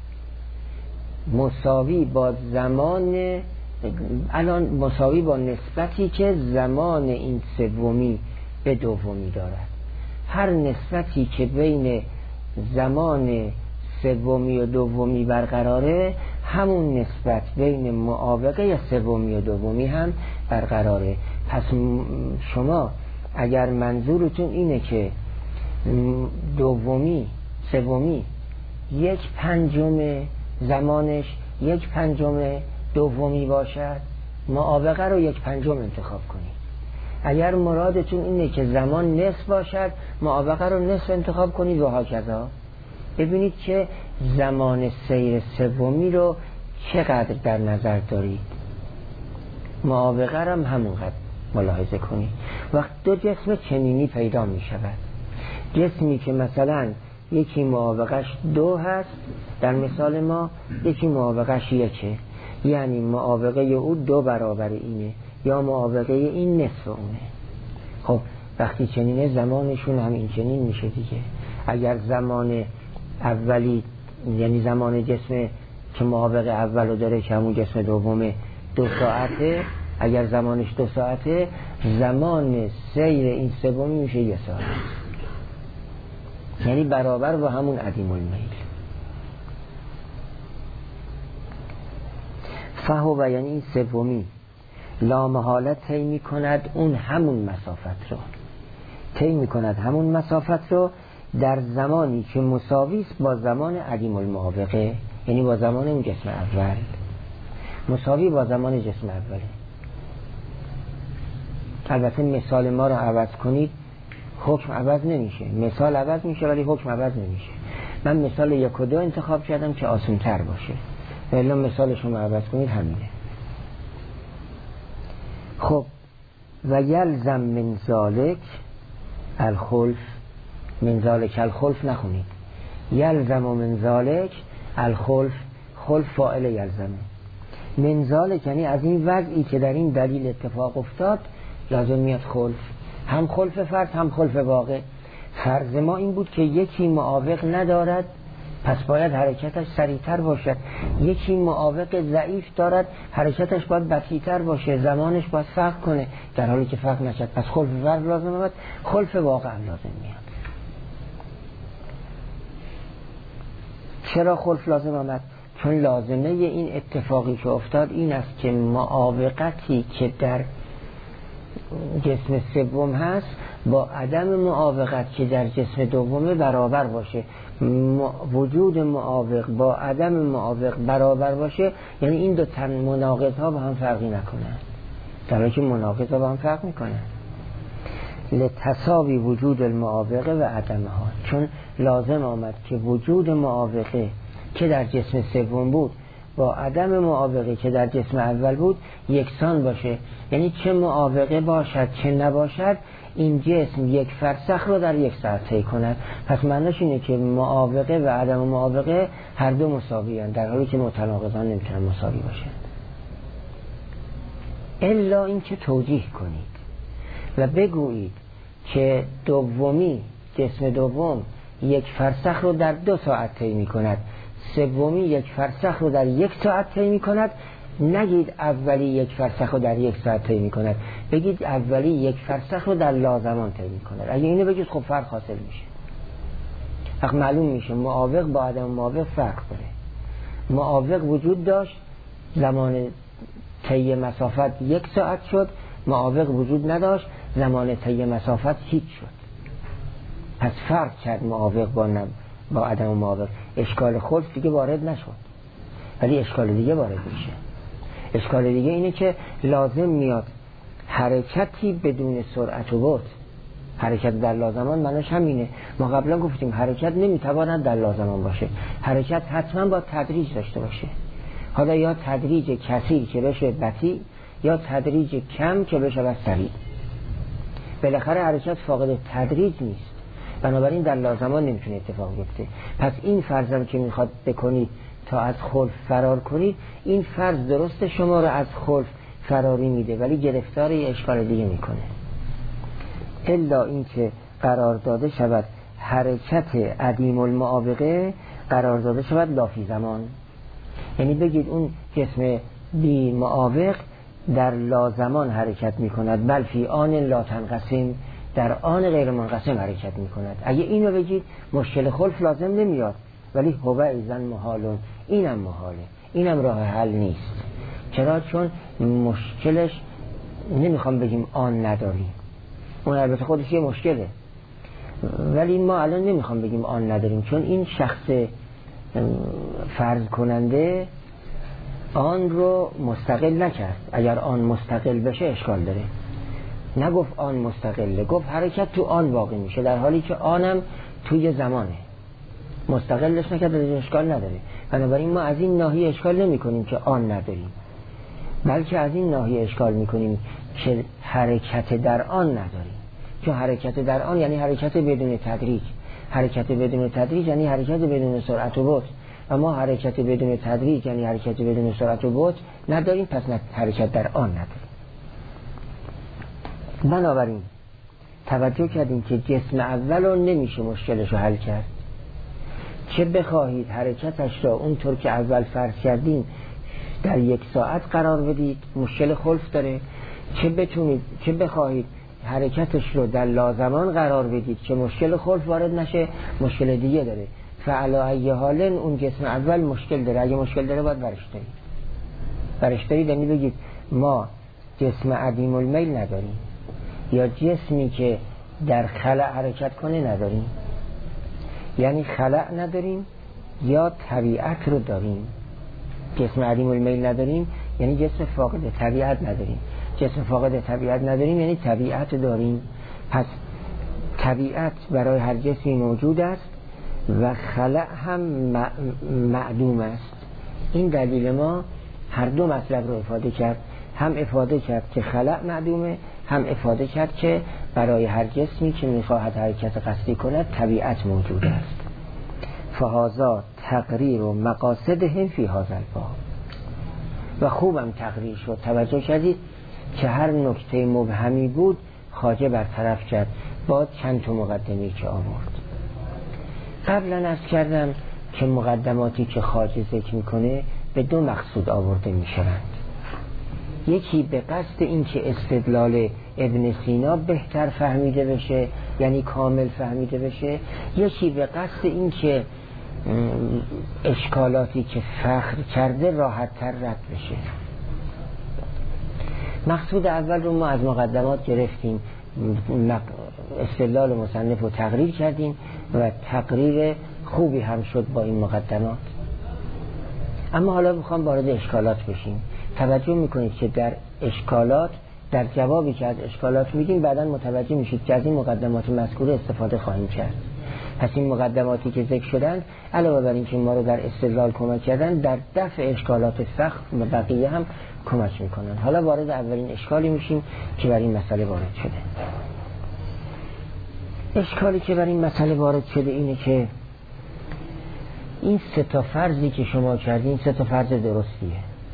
مساوی با زمان، الان مساوی با نسبتی که زمان این سومی به دومی دارد. هر نسبتی که بین زمان سومی و دومی برقراره، همون نسبت بین معاوقه سومی و دومی هم برقراره. پس شما اگر منظورتون اینه که دومی سومی یک پنجم زمانش یک پنجم دومی باشد، معاوقه رو یک پنجم انتخاب کنید. اگر مرادتون اینه که زمان نصف باشد، معاوقه رو نصف انتخاب کنید و هاکذا. ببینید که زمان سیر سومی رو چقدر در نظر دارید، معاوقه رو هم همونقدر ملاحظه کنید. وقت دو جسم چنینی پیدا می شود، جسمی که مثلا یکی معاوقش دو هست در مثال ما، یکی معاوقش یکه، یعنی معاوقه او دو برابر اینه یا معاوقه این نصف اونه. خب وقتی چنینه زمانشون هم این چنین میشه دیگه. اگر زمان اولی یعنی زمان جسم که معاوقه اولو داره که همون جسم دومه دو ساعته، اگر زمانش دو ساعته، زمان سیر این سومی میشه یه ساعت، یعنی برابر با همون عدیم المیل. فهو یعنی این سومی لامحاله طی می کند اون همون مسافت رو، طی می کند همون مسافت رو در زمانی که مساوی است با زمان عدیم المعاوقه، یعنی با زمان اون جسم اول، مساوی با زمان جسم اوله. البته مثال ما رو عوض کنید حکم عوض نمیشه، مثال عوض میشه ولی حکم عوض نمیشه. من مثال یک و دو انتخاب کردم که آسان تر باشه، ولی مثال شما عوض کنید همینه. خب و یلزم من ذالک الخلف، من ذالک الخلف نخونید، یلزم من ذالک الخلف، خلف فاعل یلزمه. من ذالک یعنی از این وضعی که در این دلیل اتفاق افتاد لازم میاد خلف، هم خلف فرض هم خلف واقع. فرض ما این بود که یکی معاوق ندارد پس باید حرکتش سریعتر باشد، یکی معاوق ضعیف دارد حرکتش باید بطیئتر باشه، زمانش باید فرق کنه، در حالی که فرق نشد پس خلف فرض لازم آمد، خلف واقع هم لازم میاد. چرا خلف لازم آمد؟ چون لازمه این اتفاقی که افتاد این است که معاوقتی که در جسم سوم هست با عدم معاوقت که در جسم دومه برابر باشه. وجود معاوق با عدم معاوق برابر باشه یعنی این دو تن مناقض ها با هم فرقی نکنن، در حالی که مناقض ها با هم فرق میکنن. لتساوی وجود المعاوقه و عدمها، چون لازم آمد که وجود معاوقه که در جسم سوم بود با عدم معاوقه که در جسم اول بود یکسان باشه، یعنی چه معاوقه باشد چه نباشد این جسم یک فرسخ رو در یک ساعت طی کند. پس معنیش اینه که معاوقه و عدم معاوقه هر دو مساوی هستند، در حالی که متناقضان نمیتونن مساوی باشند. الا این که توجیه کنید و بگویید که دومی جسم دوم یک فرسخ رو در دو ساعت طی می کند، سومی یک فرسخ رو در یک ساعت طی می کند. نگید اولی یک فرسخ رو در یک ساعت طی می کند، بگید اولی یک فرسخ رو در لازمان طی می کند. اگه اینو بگید خب فرق حاصل میشه، وقت معلوم میشه معاوق با عدم معاوق فرق داره. معاوق وجود داشت زمان طی مسافت یک ساعت شد، معاوق وجود نداشت زمان طی مسافت هیچ شد. پس فرق کرد معاوق با نم با عدم معاوق. اشکال خلف دیگه وارد نشد ولی اشکال دیگه وارد میشه. اشکال دیگه اینه که لازم میاد حرکتی بدون سرعت و بعد. حرکت در لازمان معنیش همینه. ما قبلا گفتیم حرکت نمیتواند در لازمان باشه، حرکت حتما با تدریج داشته باشه. حالا یا تدریج کثیر که بشه بطیء یا تدریج کم که بشه سریع. بالاخره حرکت فاقد تدریج نیست، بنابراین در لازمان نمیتونه اتفاق بیفته. پس این فرضم که میخواد بکنید تا از خلف فرار کنید، این فرض درست شما رو از خلف فراری میده ولی گرفتار اشکال دیگه میکنه. الا این که قرار داده شود حرکت عدیم المعاوقه قرار داده شود لافی زمان، یعنی بگید اون جسم بی معاوق در لازمان حرکت میکند، بل فی آن لا تنقسم، در آن غیر منقسم حرکت میکند. اگه اینو بگید مشکل خلف لازم نمیاد، ولی هو ایزن محالون، اینم محاله، اینم راه حل نیست. چرا؟ چون مشکلش نمیخوام بگیم آن نداریم، اون البته خودش یه مشکله، ولی ما الان نمیخوام بگیم آن نداریم، چون این شخص فرض کننده آن رو مستقل نکرد. اگر آن مستقل بشه اشکال داره. نگفت آن مستقله، گفت حرکت تو آن واقع میشه، در حالی که آنم توی زمانه. مستقلش نکرد، اشکال نداره. بنابراین ما از این ناحیه اشکال نمی کنیم که آن نداریم، بلکه از این ناحیه اشکال می کنیم که حرکت در آن نداریم. چون حرکت در آن یعنی حرکت بدون تدریج، حرکت بدون تدریج یعنی حرکت بدون سرعت و بعد، و ما حرکت بدون تدریج یعنی حرکت بدون سرعت و بعد نداریم، پس حرکت در آن نداریم. بنابراین توجه کردیم که جسم اول رو نمیشه مشکلش رو حل کرد، چه بخواهید حرکتش را اونطور که اول فرض کردیم در یک ساعت قرار بدید مشکل خلف داره، چه بتونید چه بخواهید حرکتش رو در لازمان قرار بدید که مشکل خلف وارد نشه، مشکل دیگه داره. فعلی ای حال اون جسم اول مشکل داره، اگه مشکل داره باید برش دارید برش دارید یعنی بگید ما جسم عدیم المیل نداریم یا جسمی که در خلأ حرکت کنه نداریم، یعنی خلأ نداریم یا طبیعت رو داریم. جسم عدیم المیل نداریم یعنی جسم فاقد طبیعت نداریم، جسم فاقد طبیعت نداریم یعنی طبیعت داریم. پس طبیعت برای هر جسمی موجود است و خلأ هم معدوم است. این دلیل ما هر دو مطلب رو افاده کرد، هم افاده کرد که خلأ معدومه، هم افاده کرد که برای هر جسمی که میخواهد حرکت قصدی کند طبیعت موجود است. فهذا تقریر و مقاصدهم فی هذا الباب. و خوبم تقریر شد، توجه کردید که هر نکته مبهمی بود خواجه برطرف کرد با چند تا مقدمه‌ای که آورد. قبلا عرض کردم که مقدماتی که خواجه ذکر میکنه به دو مقصود آورده میشوند. یکی به قصد این که استدلال ابن سینا بهتر فهمیده بشه، یعنی کامل فهمیده بشه، یکی به قصد این که اشکالاتی که فخر کرده راحت تر رد بشه. مقصود اول رو ما از مقدمات گرفتیم، استدلال مصنف رو تقریر کردیم و تقریر خوبی هم شد با این مقدمات. اما حالا میخوام وارد اشکالات بشیم. توجه میکنید که در اشکالات، در جوابی که از اشکالات میدیم بعداً متوجه میشید که از این مقدمات مذکوره استفاده خواهیم کرد. پس این مقدماتی که ذکر شدن علاوه بر این که ما رو در استدلال کمک کردن، در دفع اشکالات فقه و بقیه هم کمک میکنن. حالا وارد اولین اشکالی میشیم که بر این مسئله وارد شده. اشکالی که بر این مسئله وارد شده اینه که این سه تا فرضی که شما کردین سه تا فرض درستیه،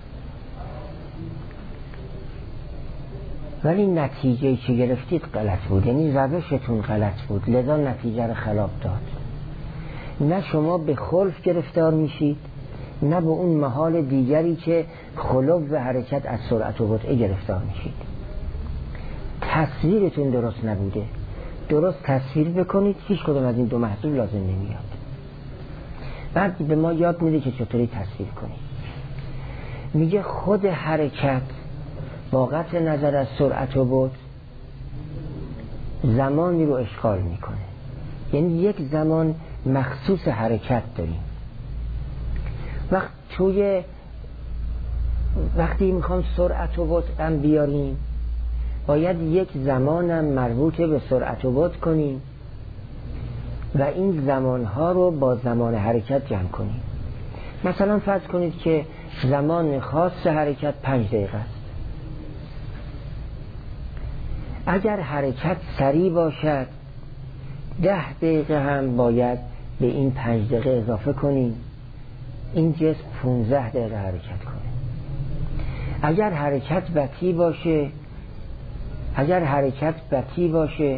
ولی نتیجه‌ای که گرفتید غلط بود، یعنی روشتون غلط بود، لذا نتیجه رو خلاف داد. نه شما به خلف گرفتار میشید، نه به اون محال دیگری که خلو و حرکت از سرعت و بطء گرفتار میشید. تصویرتون درست نبوده. درست تصویر بکنید، هیچ کدوم از این دو محصول لازم نمیاد. بعد به ما یاد میده که چطوری تصویر کنید. میگه خود حرکت با قطع نظر از سرعت و بعد زمانی رو اشغال میکنه، یعنی یک زمان مخصوص حرکت داریم. وقت توی وقتی میخوام سرعت و بعد هم بیاریم باید یک زمانم مربوط به سرعت و بعد کنیم و این زمانها رو با زمان حرکت جمع کنیم. مثلا فرض کنید که زمان خاص حرکت پنج دقیقه است. اگر حرکت سریع باشد ده دقیقه هم باید به این پنج دقیقه اضافه کنیم، این جسم پونزده دقیقه حرکت کنه. اگر حرکت بطیء باشه اگر حرکت بطیء باشه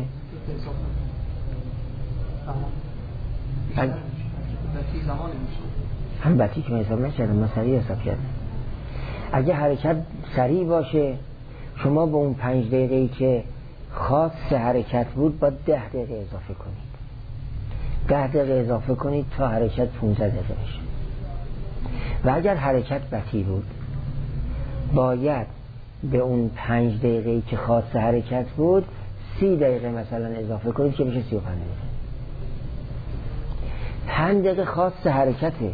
هم بطیء که حساب نکردم، من سریع حساب کردم. اگر حرکت سریع باشه شما به اون پنج دقیقه‌ای که خاص حرکت بود با ده دقیقه اضافه کنید. ده دقیقه اضافه کنید تا حرکت پونزده دقیقه بشه. و اگر حرکت بطیء بود باید به اون پنج دقیقه‌ای که خاص حرکت بود سی دقیقه مثلا اضافه کنید که بشه سی و پنج دقیقه. پنج دقیقه خاص حرکته،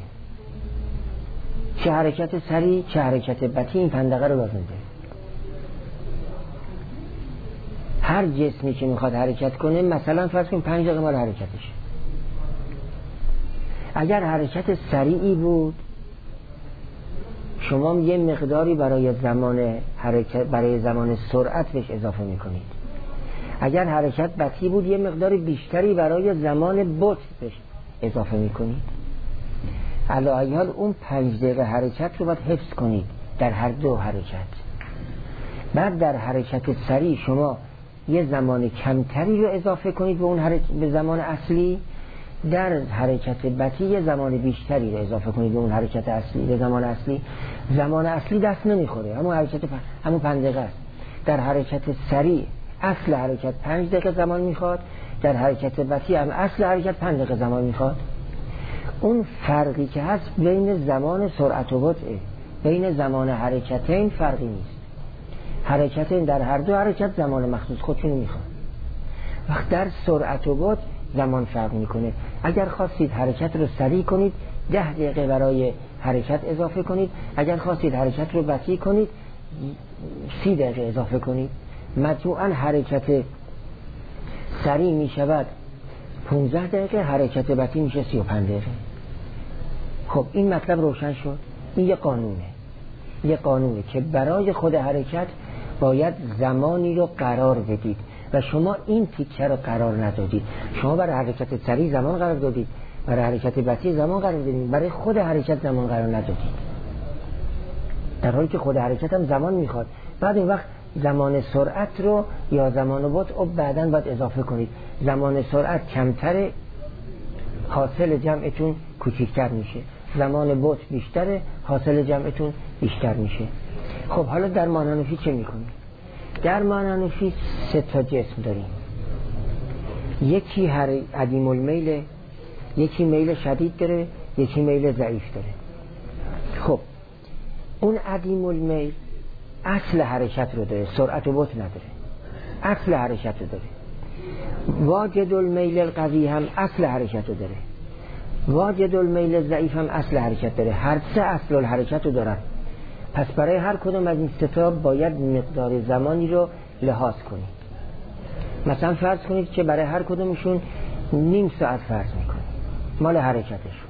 چه حرکت سریع چه حرکت بطیء، این پنج دقیقه رو لازم داره. هر جسمی که میخواد حرکت کنه مثلا فرض کنیم پنج دقیقه مال حرکتش. اگر حرکت سریعی بود شما یه مقداری برای زمان حرکت برای زمان سرعت بهش اضافه میکنید. اگر حرکت بطیء بود یه مقداری بیشتری برای زمان بطء بهش اضافه میکنید. علی ای حال اون پنج دقیقه حرکت رو باید حفظ کنید در هر دو حرکت. بعد در حرکت سریع شما یه زمان کمتری رو اضافه کنید به اون حرکت به زمان اصلی در حرکت بطی یه زمان بیشتری رو اضافه کنید به اون حرکت اصلی، به زمان اصلی. زمان اصلی دست نمیخوره، همون حرکت پ... همون پنج دقیقه است. در حرکت سریع اصل حرکت پنج دقیقه زمان میخواد، در حرکت بطی هم اصل حرکت پنج دقیقه زمان میخواد. اون فرقی که هست بین زمان سرعت و بطئه، بین زمان حرکتین فرقی نیست. حرکتین در هر دو حرکت زمان مخصوص خودشون میخواد. وقت در سرعت و بطء زمان فرق میکنه. اگر خواستید حرکت رو سریع کنید ده دقیقه برای حرکت اضافه کنید، اگر خواستید حرکت رو بطیء کنید سی دقیقه اضافه کنید. مجموعاً حرکت سریع میشود پانزده دقیقه، حرکت بطیء میشه سی و پنج دقیقه. خب این مطلب روشن شد. این یه قانونه، یه قانونه که برای خود حرکت باید زمانی رو قرار بدید و شما این تیکه رو قرار ندادید. شما برای حرکت سریع زمان قرار دادید، برای حرکت بطیء زمان قرار دادید، برای خود حرکت زمان قرار ندادید، در حالی که خود حرکت هم زمان میخواد. بعد این وقت زمان سرعت رو یا زمان بطء رو بعداً باید اضافه کنید. زمان سرعت کمتره، حاصل جمعتون کوچکتر میشه. زمان بطء بیشتره، حاصل جمعتون بیشتر میشه. خب حالا در مانانوفی چه میکنیم؟ در مانانوفی سه تا جسم داریم. یکی هر عدیم المیل، یکی میل شدید داره، یکی میل ضعیف داره. خب اون عدیم المیل اصل حرکت رو داره، سرعت و بطء نداره، اصل حرکت رو داره. واجد المیل القوی هم اصل حرکت رو داره، واجد المیل ضعیف هم اصل حرکت داره. هر سه اصل الحرکت رو دارن. پس برای هر کدوم از این سه تا باید مقدار زمانی رو لحاظ کنید. مثلا فرض کنید که برای هر کدومشون نیم ساعت فرض میکنید مال حرکتشون.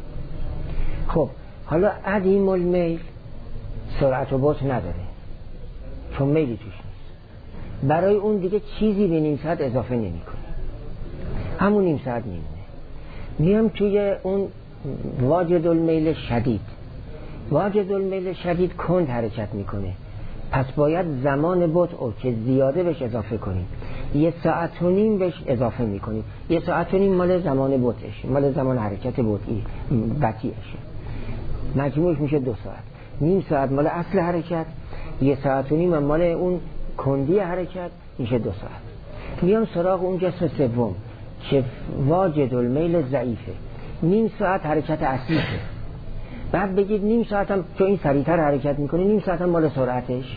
خب حالا عدیم المیل سرعت و بطء نداره چون میلی توش نیست، برای اون دیگه چیزی به نیم ساعت اضافه نمی کنی، همون نیم ساعت میمونه. میام توی اون واجد المیل شدید. واجد المیل شدید کند حرکت میکنه، پس باید زمان بطء که زیاده بهش اضافه کنیم. یه ساعت و نیم بهش اضافه میکنیم. یه ساعت و نیم مال زمان بطئشه، مال زمان حرکت بطئی بطیئشه. مجموعش میشه دو ساعت. نیم ساعت مال اصل حرکت، یه ساعت و نیم مال اون کندی حرکت، میشه دو ساعت. میام سراغ اون جسم سوم که واجد المیل ضعیفه. نیم ساعت حرکت اصلیشه. بعد بگید نیم ساعت هم چون این سریعتر حرکت میکنه، نیم ساعت هم مال سرعتش،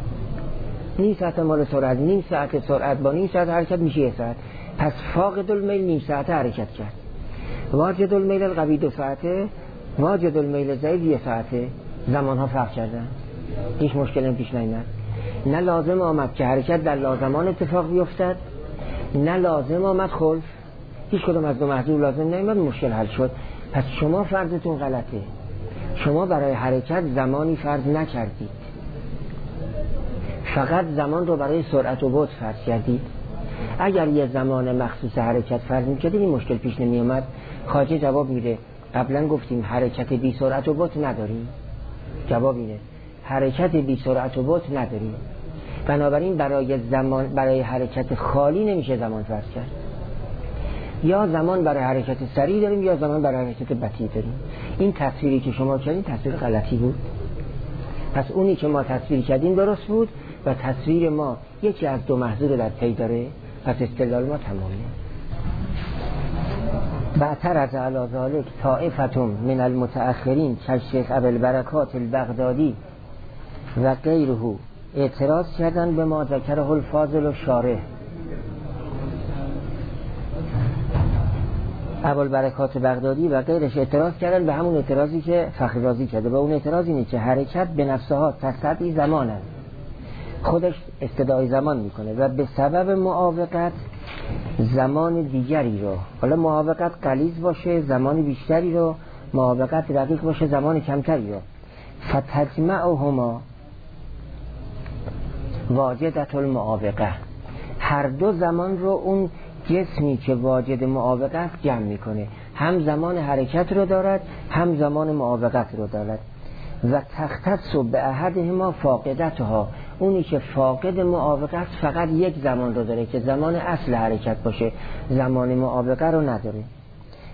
نیم ساعت هم مال سرعت. نیم ساعت سرعت با نیم ساعت حرکت میشه یه ساعت. پس فاقد المیل نیم ساعت حرکت کرد. واجد المیل القوی دو ساعته، واجد المیل ضعیف یه ساعته. زمان ها فرق کردن، هیچ مشکلی پیش نیامد. نه لازم آمد که حرکت در لازمان اتفاق بیفتد، نه لازم آمد خلف. هیچ کدوم از دو محذور لازم نیامد، مشکل حل شد. پس شما فرضتون غلطه. شما برای حرکت زمانی فرض نکردید، فقط زمان رو برای سرعت و بطء فرض کردید. اگر یه زمان مخصوص حرکت فرض می‌کردید این مشکل پیش نمی‌آمد. خواجه جواب میده قبلا گفتیم حرکت بی سرعت و بطء نداریم. جواب اینه حرکت بی سرعت و بطء نداریم، بنابراین برای زمان برای حرکت خالی نمیشه زمان فرض کرد. یا زمان برای حرکت سریع داریم یا زمان برای حرکت بطیء داریم. این تصویری که شما کردین تصویر غلطی بود. پس اونی که ما تصویر کردیم درست بود و تصویر ما یکی از دو محذور در پی داره، پس استدلال ما تمامه. بعتر از علی ذالک طائفتم من المتأخرین کالشیخ ابوالبرکات البغدادی و غیره اعتراض کردن به ما ذکره الفاضل و شارح. ابوالبرکات بغدادی و غیرش اعتراض کردن به همون اعتراضی که فخر رازی کرده. به اون اعتراض اینه که حرکت به نفسها تصدی زمان هست، خودش استدعای زمان میکنه و به سبب معاوقت زمان دیگری رو، حالا معاوقت غلیظ باشه زمان بیشتری رو، معاوقت رقیق باشه زمان کمتری رو، فتجمعهما واجدت المعاوقه، هر دو زمان رو اون جسمی که واجد معاوقت جمع میکنه، هم زمان حرکت رو دارد هم زمان معاوقت رو دارد. و تختص به احدهما فاقدتها، اونی که فاقد معاوقت فقط یک زمان رو داره که زمان اصل حرکت باشه، زمان معاوقه رو نداره.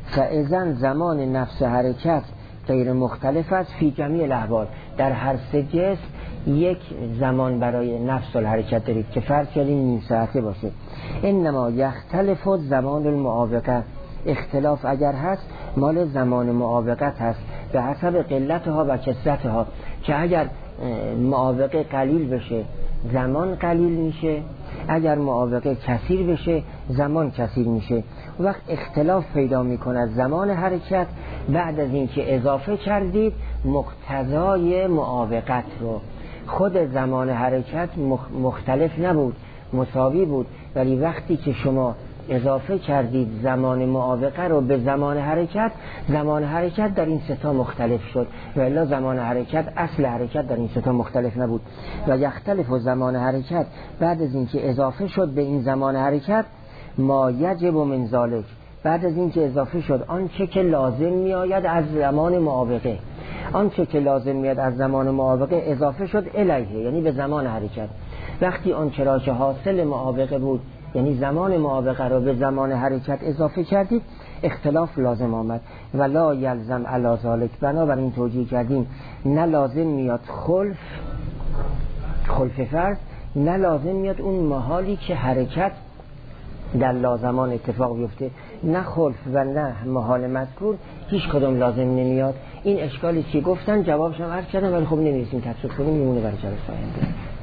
فاذن زمان نفس حرکت غیر مختلف است فی جمیع الاحوال. در هر سه جسم یک زمان برای نفس الحرکت دارید که فرض کردیم نیم ساعته باشه. انما یختلف زمان المعاوقه، اختلاف اگر هست مال زمان معاوقت هست به حسب قلتها و کثرتها، که اگر معاوقه قلیل بشه زمان قلیل میشه، اگر معاوقه کثیر بشه زمان کثیر میشه. وقت اختلاف پیدا میکند زمان حرکت بعد از اینکه اضافه کردید مقتضای معاوقت رو. خود زمان حرکت مختلف نبود، مساوی بود، ولی وقتی که شما اضافه کردید زمان معاوقه رو به زمان حرکت، زمان حرکت در این ستا مختلف شد، و الا زمان حرکت اصل حرکت در این ستا مختلف نبود. و یختلف و زمان حرکت بعد از اینکه اضافه شد به این زمان حرکت ما یجب من ذالک، بعد از اینکه اضافه شد آنچه که لازم میآید از زمان معاوقه، آنچه که لازم میاد از زمان معاوقه اضافه شد الیه، یعنی به زمان حرکت. وقتی آنچه را که حاصل معاوقه بود یعنی زمان معاوقه را به زمان حرکت اضافه کردید اختلاف لازم آمد. و لا یلزم علی ذالک، بنابراین توجیه کردیم نه لازم میاد خلف خلف فرض، نه لازم میاد اون محالی که حرکت در لازمان اتفاق بیفته، نه خلف و نه محال مذکور، هیچ کدوم لازم نمیاد. این اشکالی که گفتن جوابش هم عرض کردم، ولی خب نمیرسیم تفسیر کنیم، میمونه برای جلسه آینده.